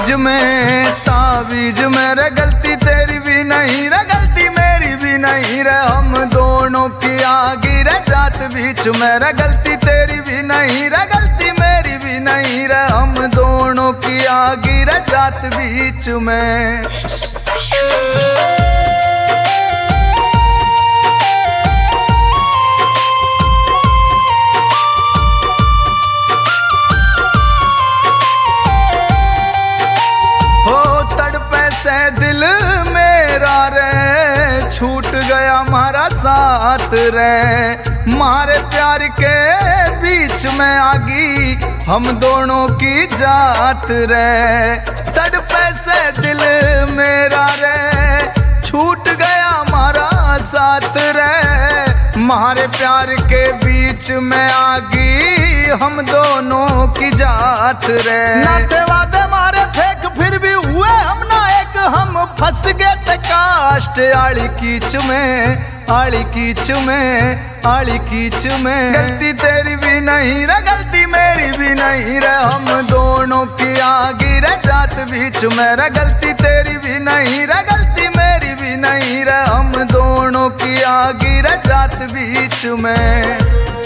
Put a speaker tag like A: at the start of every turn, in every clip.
A: तावीज में, तावीज में रे गलती तेरी भी नहीं रे, गलती मेरी भी नहीं रे, हम दोनों की आगी रे जात बीच में रे, गलती तेरी भी नहीं रे, गलती मेरी भी नहीं रे, हम दोनों की आगी रे जात बीच में। से दिल मेरा रे छूट गया हमारा साथ रे, मारे प्यार के बीच में आगी हम दोनों की जात रे। तड़पे से दिल मेरा रे छूट गया हमारा साथ रे, मारे प्यार के बीच में आगी हम दोनों की जात रे। नाते वादे मारे फेंक फिर भी हुए हम ना एक, हम फंस गए थे कास्ट आड़ी कीच में, आड़ी कीच में, आड़ी कीच में। गलती तेरी भी नहीं रे, गलती मेरी भी नहीं रे, हम दोनों की आगी रे जात बीच में रे, गलती तेरी भी नहीं रे, गलती मेरी भी नहीं रे, हम दोनों की आगी रे जात बीच में।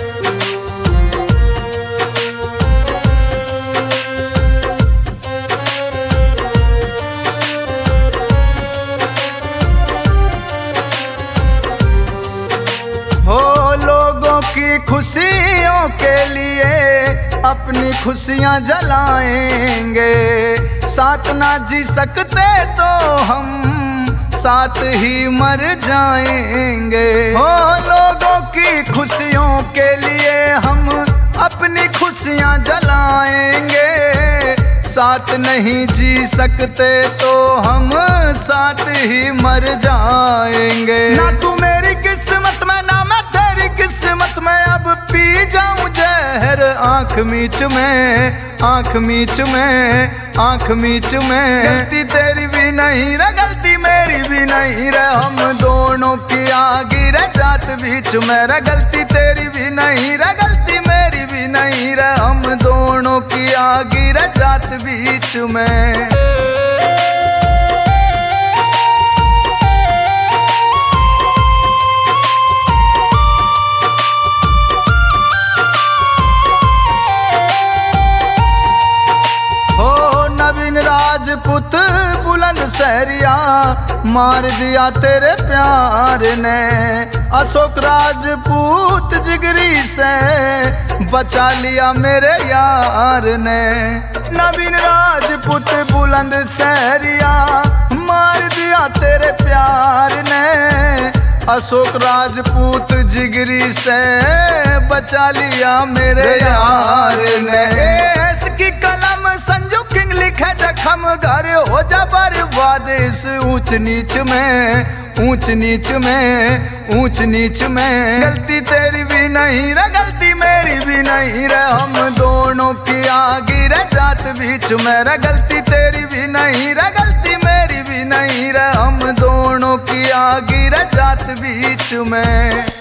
A: की खुशियों के लिए अपनी खुशियां जलाएंगे, साथ ना जी सकते तो हम साथ ही मर जाएंगे। हो लोगों की खुशियों के लिए हम अपनी खुशियां जलाएंगे, साथ नहीं जी सकते तो हम साथ ही मर जाएंगे। ना तू मेरी किस्मत में ना मैं तेरी किस्मत में, अब पी जाऊं जहर आंख मीच में, आंख मीच में, आंख मीच में। गलती तेरी भी नहीं रे, गलती मेरी भी नहीं रे, हम दोनों की आगी रे जात बीच में रे, गलती तेरी भी नहीं रे, गलती मेरी भी नहीं रे, हम दोनों की आगी रे जात बीच में। राजपूत बुलंदशहरिया मार दिया तेरे प्यार ने, अशोक राजपूत जिगरी से बचा लिया मेरे यार ने। नवीन राजपूत बुलंदशहरिया मार दिया तेरे प्यार ने, अशोक राजपूत जिगरी से बचा लिया मेरे यार ने। इसकी कलम संजू किंग लिखे जखम घर हो जा बर्बाद इस ऊंच नीच में, ऊंच नीच में, ऊंच नीच में। गलती तेरी भी नहीं रे, गलती मेरी भी नहीं रे, हम दोनों की आगी रे जात बीच में रे, गलती तेरी भी नहीं रे, गलती मेरी भी नहीं रे, हम दोनों की आगी रे जात बीच में।